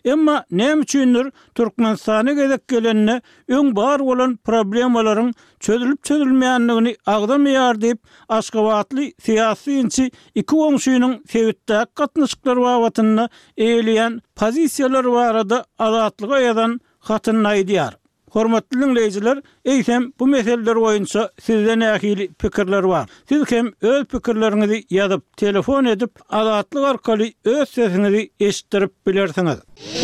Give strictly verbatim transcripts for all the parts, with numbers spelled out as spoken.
Emma näme üçindir Türkmenistana gezek gelenine öň bar bolan problemalaryň çözülüp çözülmeýändigini agdamaýar diýip Aşgabatly syýasy inçi iki oňşuýynyň sebitde gatnaşyklar babatyny eýleýän pozisiýalar barada azatlyga ýazan hatyny aýdýar. Hormatly dinleýijiler, eýsem bu meseleler boýunça sizden ähili pikirler bar. Siz hem öz pikirleriňizi ýazyp, telefon edip, azatlyk arkaly öz sesiňizi eşitdirip bilersiňiz.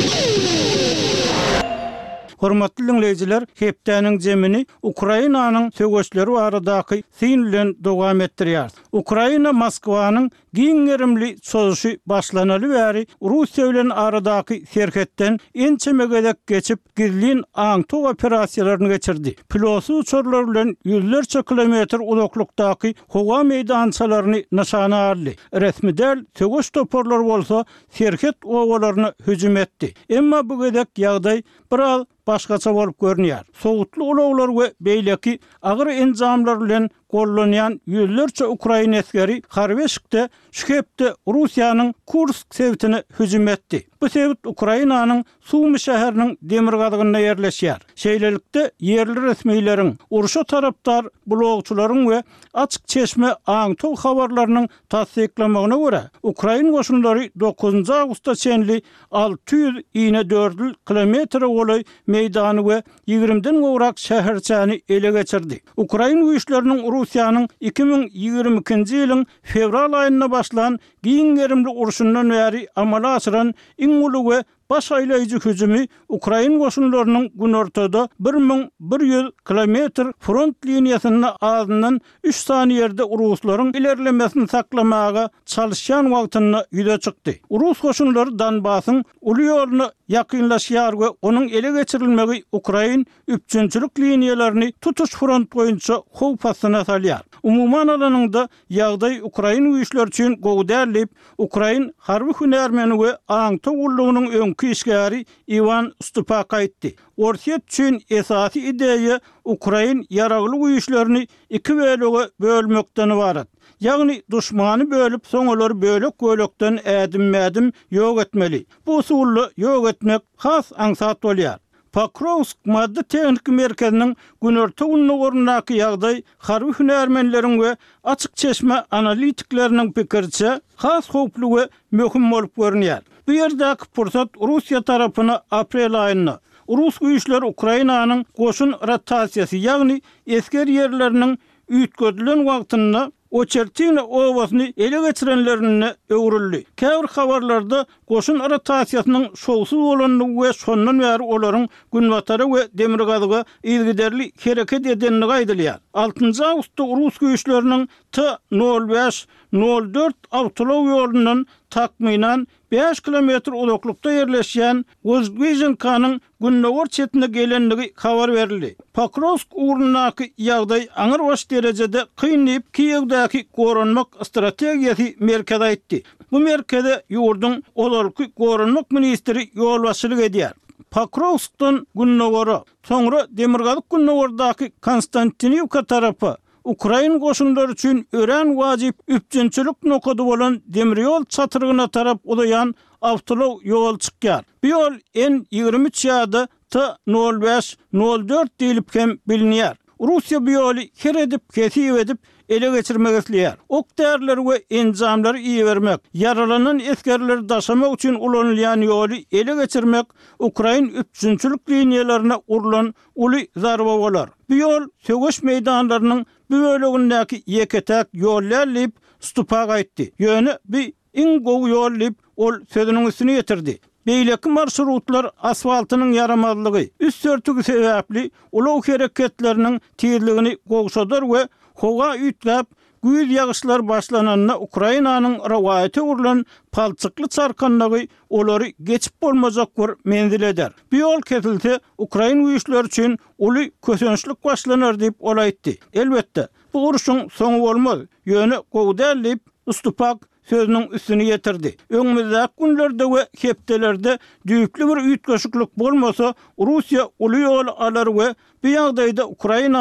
Hormatly dinleýijiler, hepdeniň jemini Ukrainanyň söwüşleri baradaky synlen dowam etdirýär. Ukraina Moskwanyň giňerimli sözüşi başlanaly bäri Russiýa bilen aradaky serhetden ençemegedek geçip gizlin aňto operasiýalaryny geçirdi. Pilotsy uçurlar bilen yüzlerce kilometr uzaklykdaky howa meýdançalaryny nişana aldy. Resmi däl söwüş toporlar bolsa serhet owalaryna hüjüm etdi. Emma bu gedek ýagdaý biraz başgaça bolup görünýär. Sowutly ulaglar we beýleki agyr enjamlar bilen gollanýan yüzlerce Ukraina askeri Harbeşikde şühepde Russiýanyň Kursk sebitine hüjüm etdi. Bu sebit Ukrainanyň Sumy şäheriniň demir gadygyna ýerleşýär. Şeýlelikde yerli resmiýleriň, uruşa tarapdar blogçularyň we açyk çeşme aňto habarlarynyň tasdiklamagyna görä, Ukraina goşunlary dokuzunçy awgustda çenli alty ýüz ine dört kilometr goly meýdany we ýigrimden gowrak şäherçäni ele geçirdi. Ukraina güýçleriniň Russiýanyň iki ming ýigirme ikinji ýylyň fevral aýyna başlan giňerimli uruşundan bäri amala asyran iň uly we baş aýlaýjy hüjümi Ukraina goşunlarynyň gün ortada bir ming bir ýüz kilometr front liniýasyna azyndan üç saniýede uruslaryň ilerlemesini saklamaga çalışan wagtyna ýüze çykdy. Urus goşunlary Donbasyň uly ýoluny ýakynlaşýar we onuň ele geçirilmegi Ukraina üçinçilik liniýalaryny tutuş front boýunça howpasyna salýar. Umuman alanyňda ýagdaý Ukraina güýçleri üçin gowdärlip, Ukraina harby hünärmeni we aňto ullugynyň öňkü işgäri Ivan Stupak aýtdy. Orsiýet üçin esasy ideýa Ukraina ýaragly güýçlerini iki bölege bölmekden ibaret. Ýagny duşmany bölüp soňalar bölek bölekden ädim-mädim ýok etmeli. Bu usuly ýok etmek has aňsat bolýar. Pakrovsk madde tehnik merkeziniň günorta unugorunaky ýagdaý harby hünärmenleriň we açyk çeşme analitikleriniň pikirçe has howply we möhüm bolup görünýär. Bu ýerdäki pursat Russiýa tarapyna aprel aýyna Rus güýçleri Ukrainanyň goşun rotasiýasy, ýagny esker ýerleriniň üýtgedilen wagtyna Oçertina owasyny ele geçirenlerine öwrüldi. Käbir habarlarda goşun rotasiýasynyň şowsuz bolanyny we şondan bäri olaryň günbatary we demir gadyga ýygyderli hereket edenligi aýdylýar. altynjy awgustda Rus güýçleriniň T nol beş nol dört awtolow ýolundan takminan beş kilometr uzaklykda ýerleşýän Vozgizhenkanyň günnäwar çetine gelenligi habar berildi. Pakrovsk urunaky ýagdaý aňyr baş derejede kynnyp Kiýewdäki goranmak strategiýasy merkez aýtdy. Bu merkezde ýurdun olarky goranmak ministri ýol başçylyk edýär. Pakrovskdan günnäwara, soňra Demirgazyk günnäwardaky Konstantinivka tarapy Ukraina goşunlary üçin ören wajyp üçinçilik nokady bolan demir ýol çatyrygyna tarap udayan awtolow ýol çykýar. Bu ýol N ýigirme üç ýa-da T nol beş nol dört diýilip hem bilinýär. Russiýa bu ýoly her edip, kesip edip ele geçirmek isleýär. Ok därleri we enjamlary iýermek, yaralanan eskerleri daşamak üçin ulanylýan ýoly ele geçirmek Ukraina üçinçilik liniýalaryna urulan uly zarba bolar. Bu ýol söwüş meýdanlarynyň bu bölegindäki ýeketek ýollarlyp Stupak aýtdy. Ýöne bir iň gowy ýollyp ol sözüniň üstüne ýetirdi. Beýleki marşrutlar asfaltynyň yaramazlygy, üst sörtügi sebäpli ulaw hereketleriniň tezligini gowşadar we howa üýtläp güýz ýagyşlar başlananyna Ukrainanyň rawaty urulan palçykly çarkanlygy olary geçip bolmajak bir menzil eder. Bu ýol kesilse Ukraina güýçleri üçin uly kösençlik başlanar diýip ol aýtdy. Elbetde bu uruşyň soňy bolmaz. Ýöne gowdärlip Stupak sözünün üstüne getirdi. Öňümizde günlerde we hepdelerde düýpli bir üýtgeşiklik bolmasa Russiýa uly ýol alar we bu ýagdaýda Ukrainanyň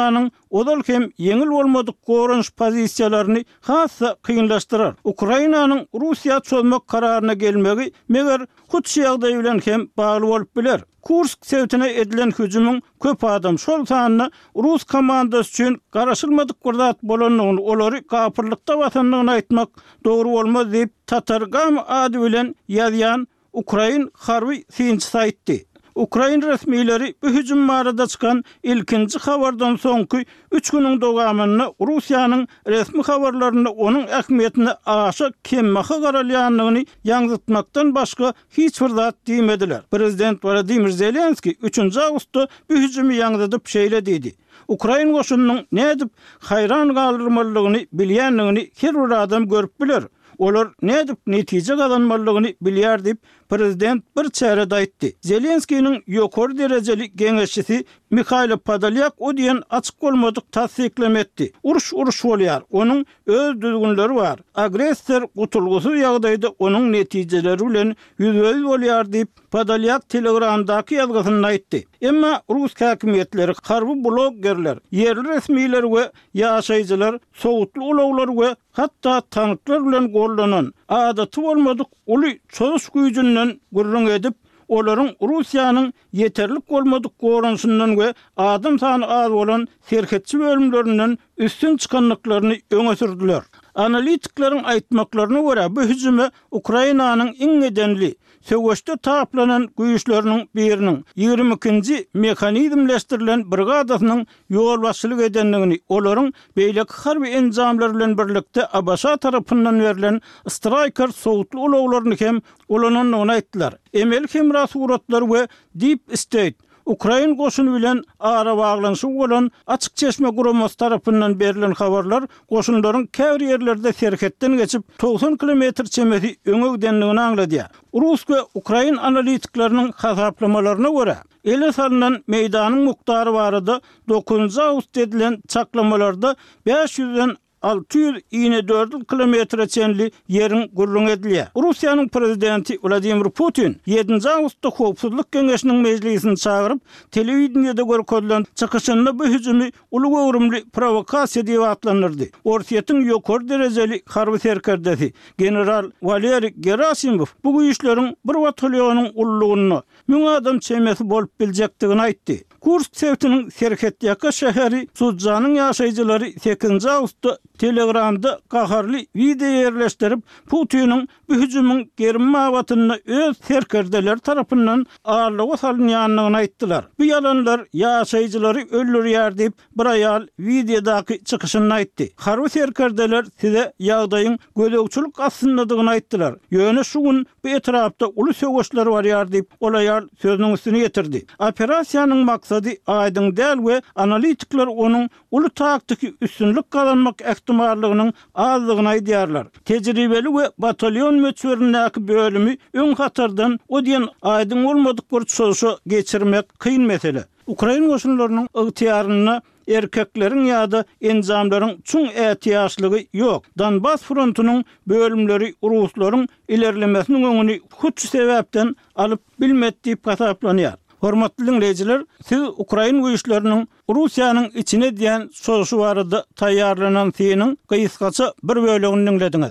odal hem yeňil bolmadyk gorunç pozisiýalaryny hassa kynlaşdyrar. Ukrainanyň Russiýa çözmek kararyna gelmegi meger hut ýagdaý bilen hem bagly bolup biler. Kursk sevtine edilen hüjümüň köp adam şol sanyny Rus komandasy üçin garaşylmadyk gurdat bolanlygyny olary gapyrlykda watanlygyny aýtmak dogry bolmaz diýip Tatargam ady bilen ýazýan Ukrain harby synçysy aýtdy. Ukrain resmiýetleri bu hüjüm barada çykan ilkinji habardan soňky üç güniň dowamyny Russiýanyň resmi habarlaryny onuň ähmiýetini aşa kemmäge garalýanlygyny ýaňytmakdan başga hiç bir zat diýmediler. Prezident Vladimir Zelenski üçünji awgustda bu hüjümi ýaňytyp şeýle diýdi. Ukrain goşunynyň nädip haýran galdyrmalygyny bilýänligini her bir adam görüp biler. Olar nädip netije gazanmalygyny bilýär diýip prezident bir çärede aýtdy. Zelenskiň ýokary derejeli geňeşçisi Mikhail Podolyak o diýen açyk bolmadyk tasdiklam etdi. Uruş uruş bolýar. Onuň öz düzgünleri bar. Agressor gutulgusy ýagdaýda onuň netijeleri bilen ýüzüňiz bolýar diýip Podolyak Telegramdaky ýazgysyny aýtdy. Emma Rus häkimetleri, harby bloggerler, yerli resmiýetler we ýaşaýjylar, sowutly ulaglar we hatda tanklar bilen gollanan adaty bolmadyk uly çöz güýjünden gurrun edip olaryň Russiýanyň yeterlik bolmadyk gorunşundan we adam sany az bolan serhetçi bölümlerinden üstün çykanlyklaryny öňe sürdiler. Analitiklerin aýtmaklaryna görä bu hüjüme Ukrainanyň iň edenli söwüşde taplanan güýçleriniň biriniň ýigirmi ikinji mekanizmleşdirilen brigadasynyň ýol başçylyk edenligini, olaryň beýleki harby enjamlar bilen birlikde Abaşa tarapyndan berilen Striker sowutly ulaglaryny hem ulananyny aýtdylar. Emel hemra suratlary we Deep State Ukrain goşuny bilen ara baglanyşy bolan açyk çeşme guramasy tarapyndan berilen habarlar goşunlaryň käbir ýerlerde serhetden geçip doksan kilometr çemeti öňe gidenligini aňlady. Rus we Ukrain analitikleriniň hasaplamalarına görä ele salynan meýdanyň muktary barada dokuzunji awgust edilen çaklamalarda beş yüzden altı yüz ýyne dört kilometre çenli ýerin gurrun edilýär. Russiýanyň prezidenti Vladimir Putin ýedinji awgustda Howpsuzlyk Geňeşiniň mejlisini çagyryp telewizionyada görkezlen çykyşynda bu hüjümi uly gowrumly provokasiýa diýip atlandyrdy. Orsiýetin ýokary derejeli harby serkerdesi general Valeri Gerasimov bu güýçleriň bir batalyonyň ullugyny müň adam çemesi bolup biljekdigini aýtdy. Kursk sevtiniň Serhetýaka şäheri Sudzanyň ýaşaýjylary sekizinji awgustda Telegramda gaharly video ýerleşdirip Putiniň bu hüjümüň gerim awatyny öz serkerdeler tarapyndan ağırlyga salynýanlygyny aýtdylar. Bu ýalanlar ýaşaýjylary öldürýär diýip bir aýal videodaky çykyşyny aýtdy. Harby serkerdeler size ýagdaýyň gödekçilik aslyndygyny aýtdylar. Ýöne şu gün bu etrapda uly söwüşler barýar diýip ol aýal sözüniň üstüne ýetirdi. Operasiýanyň maksady aýdyň däl we analitikler onuň uly taktyky üstünlük kazanmak ihtimallygynyň azlygyny aýdýarlar. Tejribeli we batalyon möçberindäki bölümi öň hatardan o diýen aýdyň bolmadyk bir çözüşe geçirmek kyn mesele. Ukrain goşunlarynyň ygtyýaryna erkekleriň ýa-da enjamlaryň çuň ätiýaşlygy ýok. Donbas frontunyň bölümleri Ruslaryň ilerlemesiniň öňüni hut sebäpden alyp bilmedi diýip hasaplanýar. Hormatly dinleyijiler, siz Ukrain güýçleriniň Russiýanyň içine diýen soňşy barada taýýarlanan synyň gysgaça bir bölegini dinlediňiz.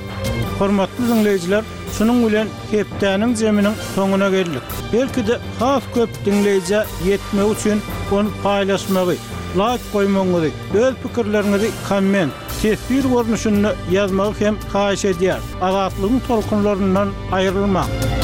Hormatly dinleyijiler, şunuň bilen hepdäniň jeminiň soňuna geldik. Belki de has köp dinleýije ýetmek üçin onu paýlaşmagy, like goýmagy, öz pikirleriňizi komment, tesbir görnüşinde ýazmagy hem haýyş edýär. Azatlygyň tolkunlaryndan aýrylmak.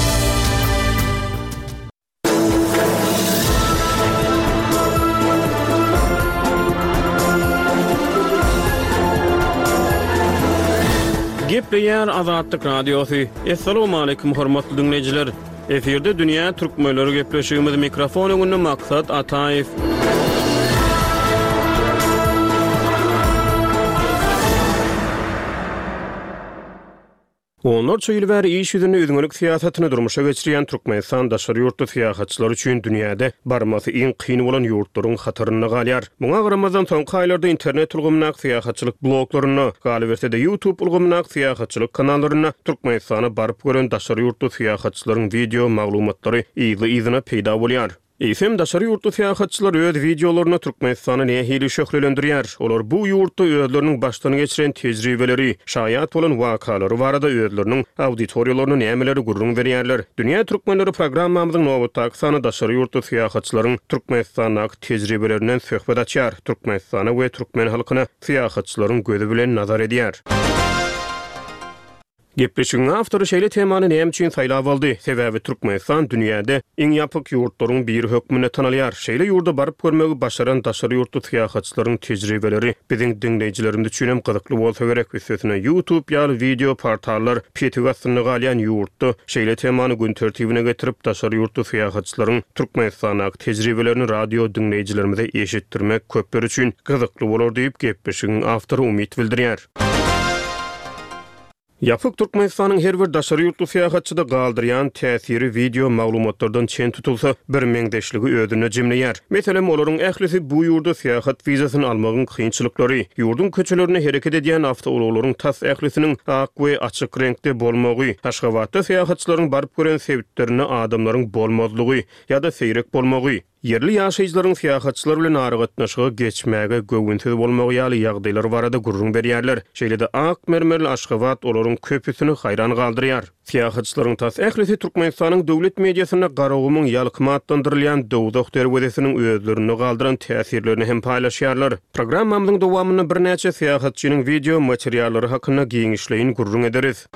Gepleýär Azatlyk Radiosu. Assalamu alaykum hormatly dinleyijiler. Eferde dünýä türkmenleri gepleşigimiz mikrofon öňünde maksat Ataýew. Onlar çöýülbäri iş ýüzüne özüňlük siýasatyny durmuşa geçirýän Türkmenistan daşary ýurtda syýahatçylar üçin dünýäde barmasy iň kyn bolan ýurtlaryň hataryna galýar. Muňa garamazdan soňky aýlarda internet ulgamynak syýahatçylyk bloglaryny, galy berse de YouTube ulgamynak syýahatçylyk kanallaryna Türkmenistana baryp gören daşary ýurtda syýahatçylaryň video maglumatlary ýyly ýyzyna peýda bolýar. Eýsem daşary ýurtda syýahatçylar öz videolaryny Türkmenistana nähili şöhrelendirýär. Olar bu ýurtda özleriniň başdan geçiren tejribeleri, şaýat bolan wakalary barada özleriniň auditoriýalaryna nämeleri gurrun berýärler. Dünýä türkmenleri programmamyzyň nowatdaky sany daşary ýurtda syýahatçylaryň Türkmenistana tejribelerinden söhbet açýar. Türkmenistana we türkmen halkyna syýahatçylaryň gözi bilen nazar edýär. Gepleşigiň awtory şeýle temany näme üçin saýlap aldy? Sebäbi Türkmenistan dünýäde iň ýapyk ýurtlaryň biri hökmüne tanalýar. Şeýle ýurda baryp görmegi başaran daşary ýurtda syýahatçylaryň tejribeleri biziň dinleýijilerimde üçin gyzykly bolsa gerek. Üstüne YouTube ýaly video portallar petiwasyny galýan ýurtda şeýle temany gün tertibine getirip daşary ýurtda syýahatçylaryň Türkmenistana tejribelerini radio dinleýijilerimize eşitdirmek köpler üçin gyzykly bolar diýip gepleşigiň awtory umyt bildirýär. Ýapyk Türkmenistanyň her bir daşary ýurtly syýahatçyda galdyrýan täsiri video maglumatlardan çen tutulsa bir meňdeşligi ödüne jemleýär. Meselem olaryň ählisi bu ýurda syýahat wizasyny almagyň kynçylyklary, ýurdun köçelerini hereket edýän awtologlaryň tas ählisiniň ak we açyk renkde bolmagy, Aşgabatda syýahatçylaryň baryp gören sebitlerini adamlaryň bolmazlygy ýa-da seýrek bolmagy, yerli ýaşaýjylaryň syýahatçylar bilen aragatnaşyga geçmäge göwünsiz bolmagy ýaly ýagdaýlar barada gurrun berýärler. Şeýle-de ak mermerli Aşgabat olaryň köpüsini haýran galdyrýar. Syýahatçylaryň tas ählisi Türkmenistanyň döwlet mediasyna garagymyň ýalkymatlandyrylýan dowdak derwedesiniň özlerini galdyran täsirlerini hem paýlaşýarlar. Programmamyzyň dowamyny bir näçe syýahatçynyň video materiallary hakynda giňişleýin gurrun ederiz.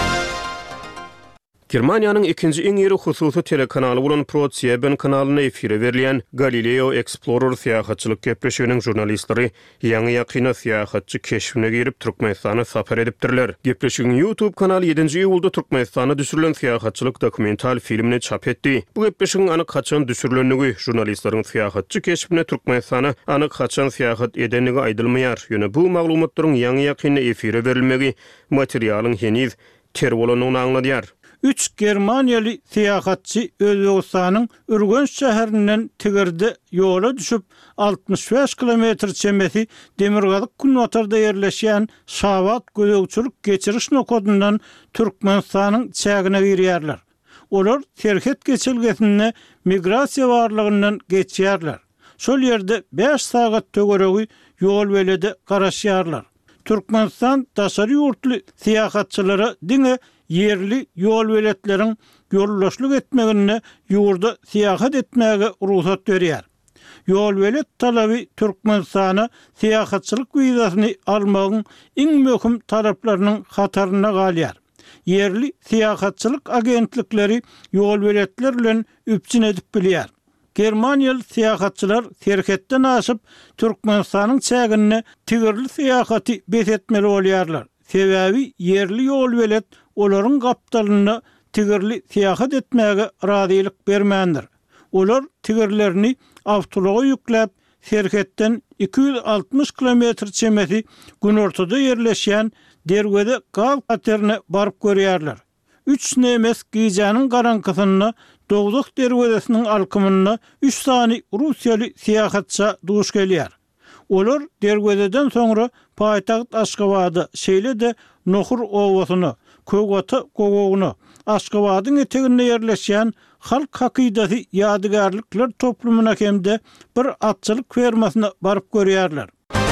Germaniýanyň ikinji iň ýeri hususy telekanaly bolan ProSieben kanalyna efire berilýän Galileo Explorer syýahatçylyk gepleşiginiň jurnalistleri ýaňy ýakyna syýahatçy keşfine girip Türkmenistana sapar edipdirler. Gepleşigiň YouTube kanaly ýedinji iýulda Türkmenistana düşürilen syýahatçylyk dokumental filmini çap etdi. Bu gepleşigiň anyk kaçan düşürilenligi jurnalistleriň syýahatçy keşfine Türkmenistana anyk kaçan syýahat edenligi aýdylmaýar. Ýöne bu maglumatlaryň ýaňy ýakyna efire berilmegi materialyň heniz ter bolanyny aňladýar. Üç Germaniýaly syýahatçy Özbegistanyň Ürgenç şäherinden tigirde ýola düşüp altmış beş kilometr çemesi Demirgazyk Günwatarda ýerleşýän Şabat gödögçülük geçiriş nokodundan Türkmenistanyň çägine girýärler. Olar terhet geçilgesinde migrasiýa barlygyndan geçýärler. Şol ýerde beş sagat tögeregi ýol welede garaşýarlar. Türkmenistan daşary ýurtly syýahatçylary diňe yerli yol weletleriň ýollaşlyk etmegine ýurda syýahat etmäge ruhsat berýär. Yol welet talaby Türkmenistana syýahatçylyk wizasyny almagyň iň möhüm taraplarynyň hataryna galýar. Yerli syýahatçylyk agentlikleri yol weletler bilen üpçün edip bilýär. Germaniýaly syýahatçylar serhetden aşyp Türkmenistanyň çägine tigirli syýahaty besetmeli bolýarlar. Sebäbi yerli yol welet olaryň gapdalyna tigirli syýahat etmäge razylyk bermändir. Olar tigirlerini awtologa ýükläp serhetden iki yüz altmış kilometr çemesi gün ortada ýerleşýän derwede gaw katerine baryp görýärler. Üç nemes giýjanyň garankysyna dowdak derwedesiniň alkymyna üç sany Russiýaly syýahatça duş gelýär. Olar derwededen soňra paýtaxt Aşgabatda şeýle-de Nohur owasyny, Kögata gogogyny, Aşgabatyň eteginde ýerleşýän halk hakydasy ýadygarlyklar toplumuna hemde bir atçylyk fermasyna baryp görýärler.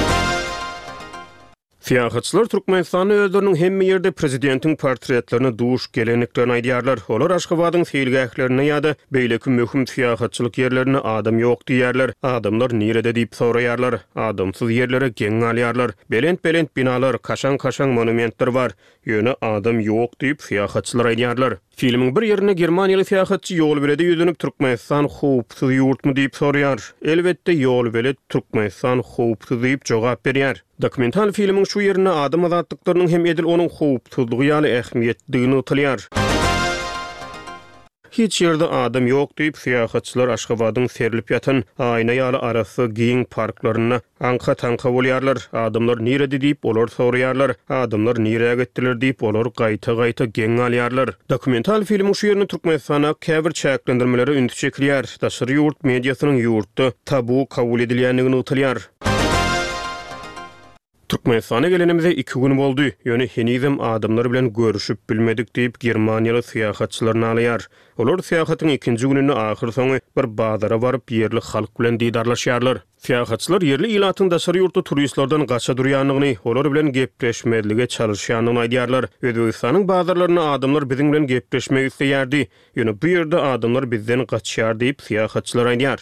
Syýahatçylar Türkmenistany özleriniň hemme ýerde prezidentiň portretlerini duş geleneklerini aýdýarlar. Olar Aşgabatyň seýilgählerine ýa-da beýleki möhüm syýahatçylyk ýerlerine adam ýok diýerler. Adamlar nirede diýip soraýarlar. Adamsyz ýerlere geň alýarlar. Belent-belent binalar, kaşan-kaşan monumentler bar. Ýöne adam ýok diýip syýahatçylar aýdýarlar. Filmiň bir ýerine Germaniýaly syýahatçy ýol berede ýüzünip Türkmenistan howpsyz ýurtmy diýip soraýar. Elbetde ýol belet Türkmenistan howpsyz diýip jogap berýär. Dokumental filmiň şu ýerine adam azatlyklarynyň hem edil onuň howpsyzlygy ýaly ähmiýetligini utalýar. Hiç ýerde adam ýok diýip syýahatçylar Aşgabatyň serilip ýatan aýna ýaly arasy giň parklaryna anka tanka bolýarlar. Adamlar nirede diýip olar soraýarlar. Adamlar nirege gitdiler diýip olar gaýta-gaýta geň alýarlar. Dokumental filmiň şu ýerine Türkmenistana käbir çäklendirmeleri üntü çekilýär. Daşary ýurt mediasynyň ýurtda tabu kabul edilýänligini utalýar. Türkmenistana gelenimize iki gün boldy. Ýöne henizem adamlar bilen görüşüp bilmedik diýip Germaniýaly syýahatçylar nalyar. Olar syýahatyň ikinji gününi ahyr soňy bir bazara baryp yerli halk bilen diýdarlaşýarlar. Syýahatçylar yerli ilatyň daşary ýurtda turistlerden gaça durýanlygyny, olar bilen gepleşmedlige çalışýanyny aýdýarlar. Özbegistanyň bazarlaryna adamlar biziň bilen gepleşmek isleýärdi. Ýöne bu ýerde adamlar bizden gaçýar diýip syýahatçylar aýdýar.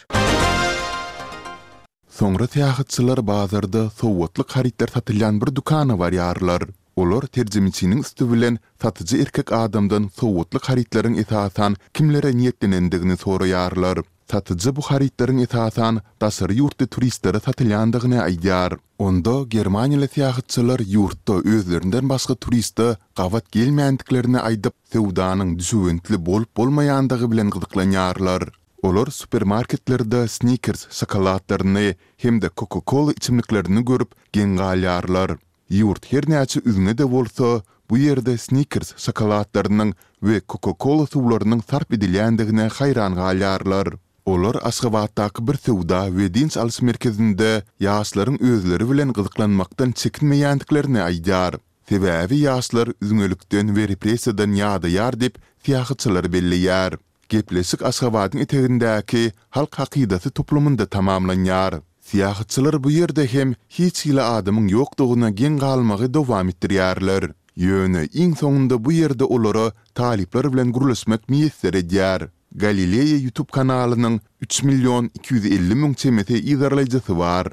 Soňra syýahatçylar bazarda sowatlyk haritler satylýan bir dukana barýarlar. Olar terjimiçiniň üstü bilen satyjy erkek adamdan sowatlyk haritlaryň esasan kimlere niýetlenendigini soraýarlar. Satyjy bu haritlaryň esasan daşary ýurtda turistlere satylýandygyny aýdýar. Onda Germaniýaly syýahatçylar ýurtda özlerinden başga turistde gawat gelmändiglerini aýdyp, sewdanyň düşüwentli bolup bolmaýandygy bilen gyzyklanýarlar. Olar supermarketlerde Snickers şokoladlaryny hem de Coca-Cola içimliklerini görüp gen galýarlar. Ýurt her näçe üzüne de bolsa, bu ýerde Snickers şokoladlarynyň we Coca-Cola suwlarynyň sarp edilýändigine haýran galýarlar. Olar Aşgabatdaky bir sewda we dinç alys merkezinde ýaşlaryň özleri bilen gyzyklanmakdan çekinmeýändiklerini aýdýar. Sebäbi ýaşlar üzüňelikden we repressiýadan ýadyar diýip syýahatçylar belliýär. Gepleşik Aşgabatyň etegindäki halk hakydasy toplumynda tamamlanýar. Syýahatçylar bu ýerde hem hiç hili adamyň ýokdugyna gen galmagy dowam etdirýärler. Ýöne iň soňunda bu ýerde olara talipler bilen gurulşmak miýetler edýär. Galileya YouTube kanalynyň üç milyon iki yüz elli min çemete izarlaýjysy bar.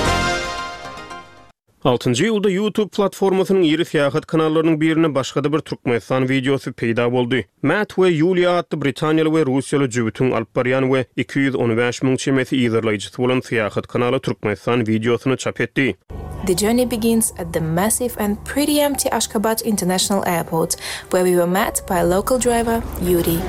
altıncı ýylda YouTube platformasynyň ýeri syýahat kanallarının birini başgada bir Türkmenistan videosu peýda boldy. Matt we Julia atly Britaniýaly we Russiýaly jübütüň alyp barýan we iki yüz on beş min çemeti izarlaýjysy bolan syýahat kanaly Türkmenistan videosyny çap etdi. The journey begins at the massive and pretty empty Ashgabat International Airport, where we were met by a local driver, Yuri.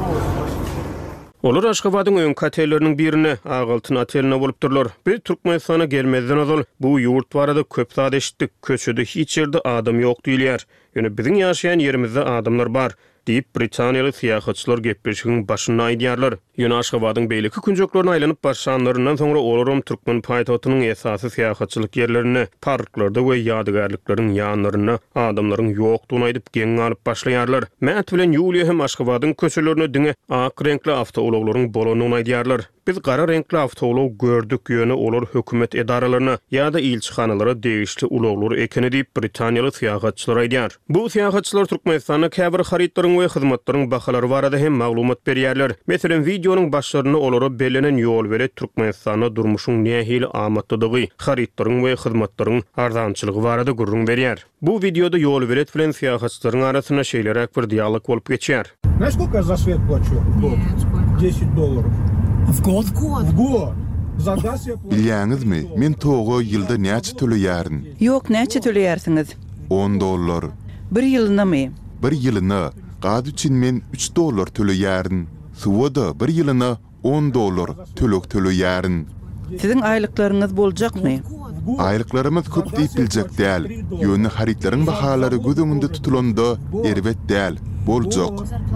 Olar Aşgabatyň öň hotelleriniň birine Agaltyn oteline bolupdurlar. Biz Türkmenistana gelmezden ozal bu ýurt barada köp zat eşitdik. Köçede hiç ýerde adam ýok diýilýär. Ýöne biziň ýaşaýan ýerimizde adamlar bar diýip Britaniýaly syýahatçylar gepleşigiň başyna aýdýarlar. Ýöne Aşgabatyň beýleki künjoklaryna aýlanyp barşanlaryndan soňra olaram Türkmen paýtagynyň esasy syýahatçylyk ýerlerini, parklarda we ýadygarlyklaryň ýanlaryna adamlaryň ýokdugyny aýdyp geň alyp başlaýarlar. Matt bilen Julia hem Aşgabatyň köçelerini diňe ak renkli awtologlaryň bolanyny aýdýarlar. Biz gara renkli awtolog gördük, ýöne olar hökümet edaralaryna ýa-da ilçixanalara degişli uloglar ekeni diýip Britaniýaly syýahatçylar aýdýar. Bu syýahatçylar Türkmenistana käbir haritlaryň we hyzmatlaryň bahalary barada hem maglumat berýärler. Meselem videonyň başlaryna olara belenen ýol beret Türkmenistana durmuşyň nähili amatlydygy, haritlaryň we hyzmatlaryň arzançylygy barada gurrun berýär. Bu videoda ýol beret bilen syýahatçylaryň arasyna şeýleräk bir dialog bolup geçýär. Знаешь, сколько я за свет плачу? десять долларов. В год? В год. В год. За газ я плачу. Bilýäňizmi, men togy ýylda näçe töleýärin? Ýok, näçe töleýärsiňiz? on dollar. Bir ýylynymy? Bir ýylyna gaz üçin men üç dollar töleýärin. Suwa da bir ýylyna on dollar tölek töleýärin. Siziň aýlyklaryňyz boljakmy? Aýlyklarymyz köp diýip biljek däl. Ýöne haritleriň bahalary göz öňünde tutulanda erbet däl, boljak.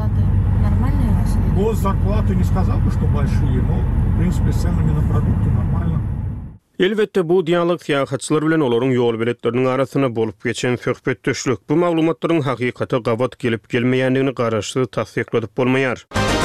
Гос зарплаты не сказал бы, что большие, но, в принципе, с ценами на продукты нормально. Elbette bu dialog syýahatçylar bilen olaryň ýol biletleriniň arasyna bolup geçen söhbetdeşlik. Bu maglumatlaryň hakykaty gawat gelip gelmeýändigini garaşdy tasdikledip bolmaýar.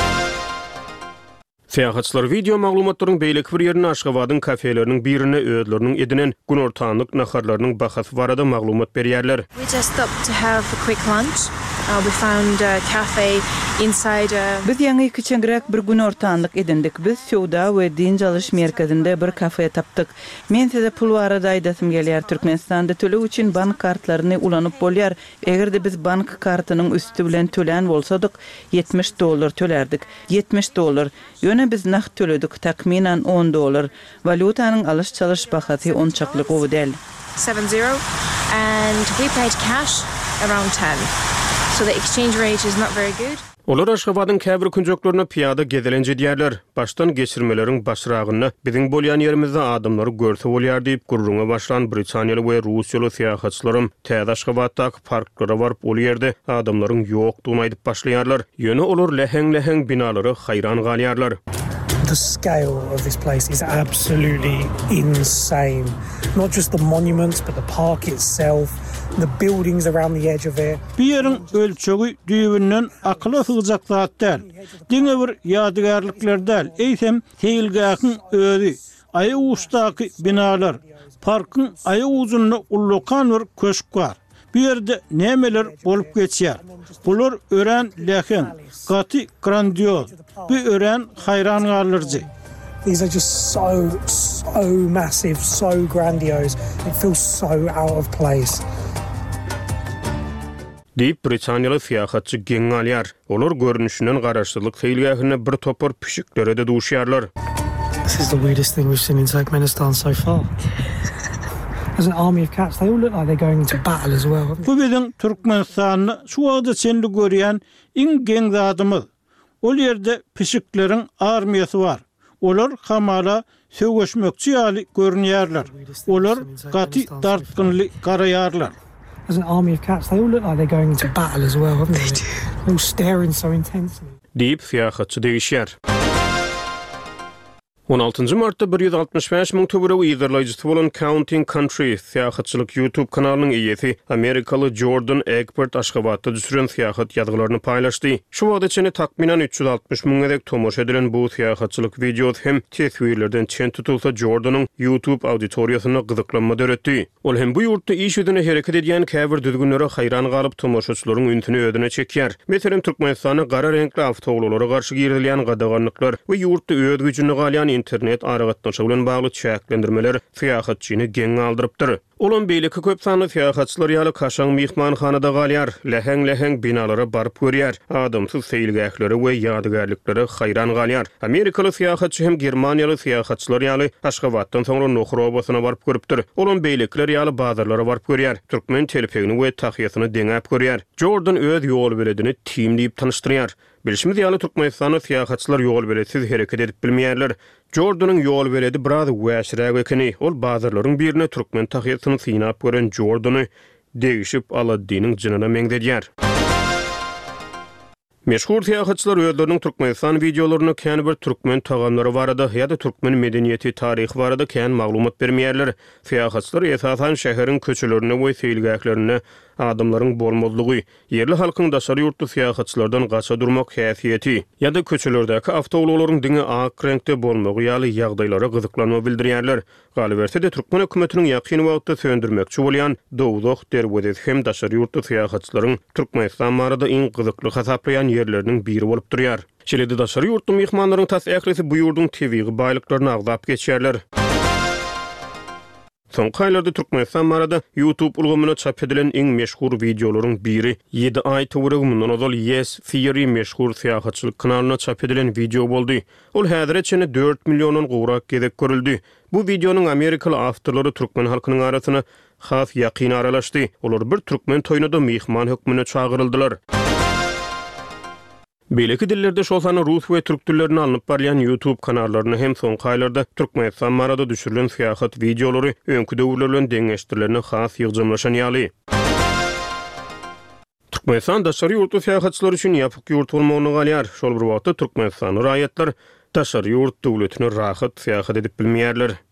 Syýahatçylar video maglumatlaryň beýleki bir ýerine Aşgabatyň kafeleriniň birine öýdleriniň edinen gün ortanlyk naharlarynyň bahasy barada maglumat berýärler. We just stopped to have a quick lunch. Uh, we found a cafe inside a... Biz ýa-ni kiçiňrek bir gün ortanlyk edindik. Biz Sewda we dinç alyş merkezinde bir kafe tapdyk. Men size pul barada aýdasym gelýär. Türkmenistanda töle üçin bank kartlaryny ulanyp bolýar. Egerde biz bank kartynyň üstü bilen tölen bolsadyk, yetmiş dollar tölerdik. yetmiş dollar. Ýöne biz naqd töledik, takminan on dollar. Valutanyň alyş çalyş bahasy on çakly gowy däl. seven zero, and we paid cash around ten. So the exchange rate is not very good. Olar Aşgabatyň käbir künjoklaryna piýada gezelenje diýerler. Başdan geçirmeleriň başragyny biziň bolýan ýerimizde adamlary görse bolýar diýip gurrunga başlan Britaniýaly we Russiýaly syýahatçylarym täze Aşgabatdaky parklara baryp ol ýerde adamlaryň ýokdugyny aýdyp başlaýarlar. Ýöne olar leheng-leheng binalary haýran galýarlar. The scale of this place is absolutely insane. Not just the monuments, but the park itself, the buildings around the edge of it. Bir yerin ölçögü düýbünden akla sığjak zat däl. Diňe bir ýadygarlyklar däl. Eýsem teýilgäkiň özi, aýa uşdaky binalar, parkyň aýa uzunlygy ullukan bir köşk bar. Bu yerde nemeler bolup geçýär. Bular ören leken, gaty grandioz. Bu ören hayran galyrjy. These are just so, so massive, so grandiose. It feels so out of place. Deyip Britaniyalı siýahatçy geň alýar. Olar görnüşinden garaşdyrlyk teýilgähine bir topar pişiklere de duşýarlar. This is the weirdest thing we've seen in Turkmenistan so far. There's an army of cats. They all look like they're going into battle as well. Bu biziň Türkmenistanyny şu wagtda çenli görýän iň geň zadymyz. Ol ýerde pişikleriň armiýasy bar. Olar hamala söwgeşmekçi ýaly görünýärler. Olar gaty dartgynly garaýarlar. There's an army of cats. They all look like they're going into battle as well, haven't they? They're all staring so intensely. Deyip siýahatçy degişýär. on altıncı martda bir yüz altmış beş min töwereg ýerleýjisi bolan Counting Country siýahatçylyk YouTube kanalynyň eýesi Amerikaly Jordan Egbert Aşgabatda düşüren siýahat ýazgylaryny paýlaşdy. Şu wagtda çene takminan üç yüz altmış min edek tomoş edilen bu siýahatçylyk video hem teswirlerden çen tutulsa Jordanyň YouTube auditoriýasyna gyzyklanma döretdi. Ol hem bu ýurtda iş ýüzüne hereket edýän käbir düzgünlere haýran galyp tomoşaçylaryň üntüni ödüne çekýär. Meselem Türkmenistanyň gara renkli awtoglary garşy girilýän gadaganlyklar we ýurtda öd güýjüni galýan internet aragatnaşy bilen bagly çäklendirmeler siýahatçyny geň aldyrypdyr. Olan beýleki köp sanly siýahatçylar ýaly kaşaň mehmanhanada galýar, leheng-leheng binalara baryp görýär, adamsyz seýilgäkleri we ýadygarlyklary haýran galýar. Amerikaly siýahatçy hem Germaniýaly siýahatçylar ýaly Aşgabatdan soňra Nohrobasyna baryp görüpdir. Olan beýlekler ýaly bazarlara baryp görýär, türkmen telefegini we tahyýasyny deňäp görýär. Jordan öz ýol beledini team diýip tanışdyrýar. Bilişimiz ýaly Türkmenistanyň siýahatçylar ýol belesiz hereket edip bilmeýärler. Jordanyň ýol beledi biraz wäşirä ekeni. Ol bazarlaryň birine türkmen tahyýasyny synap gören Jordany degişip Aladdiniň jynyna meňdedýär. Meşhur siýahatçylar öýlerini Türkmenistan videolaryny kän bir türkmen tagamlary barada ýa-da türkmen medeniýeti taryhy barada kän maglumat bermeýärler. Siýahatçylar esasan şäheriň köçelerini we seýilgäklerini adamlaryň bolmazlygy, yerli halkyň daşary ýurtly siýahatçylardan gaça durmak häsiýeti ýa-da köçelerdäki awtowlaryň diňe ak renkde bolmagy ýaly ýagdaýlara gyzyklanma bildirýärler. Galyberse de türkmen hökümetiniň ýakyn wagtda söndürmekçi bolýan dowdok derwedet hem daşary ýurtly siýahatçylaryň Türkmenistan barada iň gyzykly hasaplayan yerleriniň biri bolup durýar. Şeýle daşary ýurtly mehmanlaryň tas ählisi bu ýurduň tebigy baýlyklaryny agzap geçýärler. Soňky aýlarda Türkmenistan barada YouTube ulgamyna çap edilen iň meşhur videolaryň biri ýedi aý töwereg mundan ozal Yes Theory meşhur siýahatçylyk kanalyna çap edilen video boldy. Ol häzirçe çene dört milyondan gowrak gezek görüldi. Bu videonyň Amerikaly awtorlary türkmen halkynyň arasyna has ýakyn aralaşdy. Olar bir türkmen toýunada mehman hökmüne çagyryldylar. Beýleki dillerde şolsany rus we türk dillerini alınıp barýan YouTube kanallaryny hem soňky aýlarda Türkmenistan barada düşürilen siýahat videolary öňkü döwürler bilen deňeşdirilerini has ýygjamlaşan ýaly. Türkmenistan daşary ýurtly siýahatçylar üçin ýapyk ýurt bolmagyny galýar. Şol bir wagtda Türkmenistan raýatlar daşary ýurt döwletini rahat siýahat edip bilmeýärler.